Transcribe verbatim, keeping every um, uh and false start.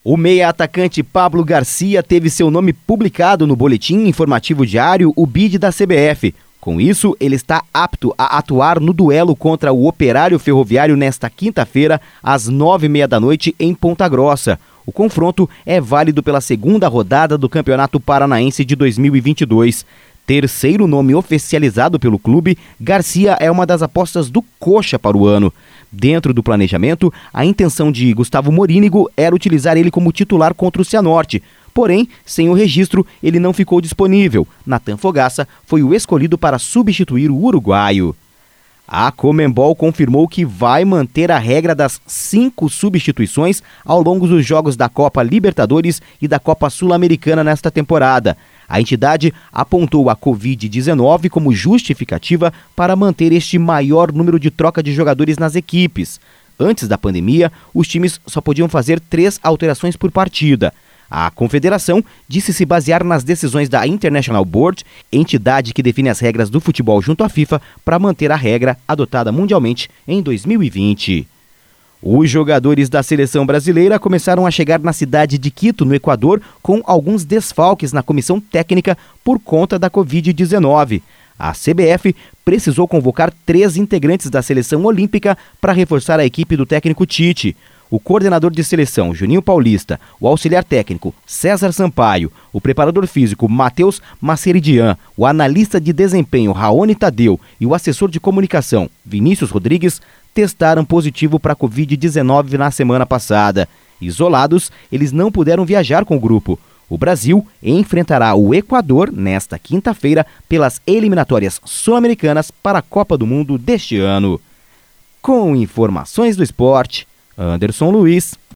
O meia-atacante Pablo Garcia teve seu nome publicado no Boletim Informativo Diário, o B I D da C B F. Com isso, ele está apto a atuar no duelo contra o Operário Ferroviário nesta quinta-feira, às nove e meia da noite, em Ponta Grossa. O confronto é válido pela segunda rodada do Campeonato Paranaense de dois mil e vinte e dois. Terceiro nome oficializado pelo clube, Garcia é uma das apostas do Coxa para o ano. Dentro do planejamento, a intenção de Gustavo Morínigo era utilizar ele como titular contra o Cianorte. Porém, sem o registro, ele não ficou disponível. Natan Fogaça foi o escolhido para substituir o uruguaio. A Conmebol confirmou que vai manter a regra das cinco substituições ao longo dos jogos da Copa Libertadores e da Copa Sul-Americana nesta temporada. A entidade apontou a covid dezenove como justificativa para manter este maior número de troca de jogadores nas equipes. Antes da pandemia, os times só podiam fazer três alterações por partida. A confederação disse se basear nas decisões da International Board, entidade que define as regras do futebol junto à FIFA, para manter a regra adotada mundialmente em dois mil e vinte. Os jogadores da seleção brasileira começaram a chegar na cidade de Quito, no Equador, com alguns desfalques na comissão técnica por conta da covid dezenove. A C B F precisou convocar três integrantes da seleção olímpica para reforçar a equipe do técnico Tite. O coordenador de seleção, Juninho Paulista, o auxiliar técnico, César Sampaio, o preparador físico, Matheus Maceridian, o analista de desempenho, Raoni Tadeu, e o assessor de comunicação, Vinícius Rodrigues, testaram positivo para a covid dezenove na semana passada. Isolados, eles não puderam viajar com o grupo. O Brasil enfrentará o Equador nesta quinta-feira pelas eliminatórias sul-americanas para a Copa do Mundo deste ano. Com informações do esporte, Anderson Luiz.